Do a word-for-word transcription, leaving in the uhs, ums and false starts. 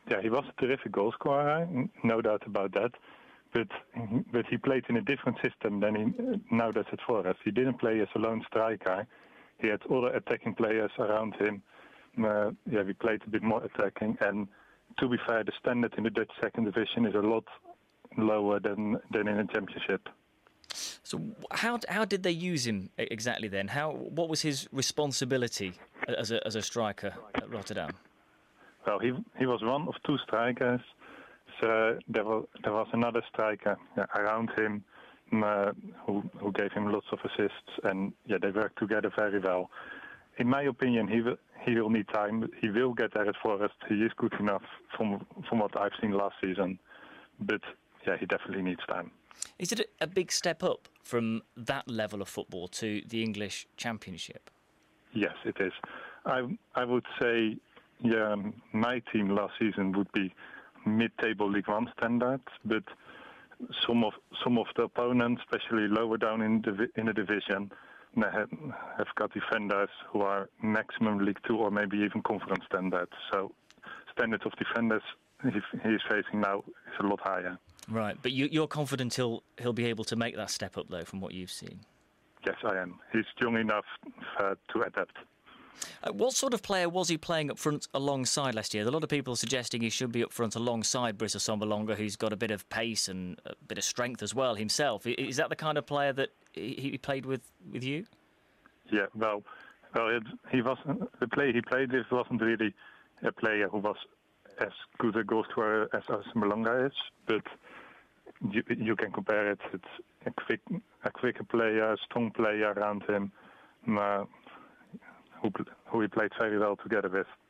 Yeah, he was a terrific goal scorer, no doubt about that. But but he played in a different system than he now does at Forest. He didn't play as a lone striker. He had other attacking players around him. Uh, yeah, we played a bit more attacking. And to be fair, the standard in the Dutch second division is a lot lower than than in the Championship. So how how did they use him exactly then? How what was his responsibility as a as a striker at Rotterdam? Well, he he was one of two strikers. So there was there was another striker yeah, around him uh, who who gave him lots of assists, and yeah, they worked together very well. In my opinion, he will he will need time. He will get there at Forest. He is good enough from from what I've seen last season, but yeah, he definitely needs time. Is it a big step up from that level of football to the English Championship? Yes, it is. I I would say, yeah, my team last season would be mid-table League One standards, but some of some of the opponents, especially lower down in the in the division, have, have got defenders who are maximum League Two or maybe even Conference standards. So, standards of defenders he, he is facing now is a lot higher. Right, but you, you're confident he'll he'll be able to make that step up, though, from what you've seen? Yes, I am. He's young enough uh, to adapt. Uh, what sort of player was he playing up front alongside last year? A lot of people are suggesting he should be up front alongside Britt Assombalonga, who's got a bit of pace and a bit of strength as well himself. Is that the kind of player that he played with with you? Yeah, well, well, it, he was the player he played with wasn't really a player who was as good a goal scorer as Assombalonga is, but you, you can compare it. It's a quick, a quicker player, a strong player around him, uh, who who he played very well together with.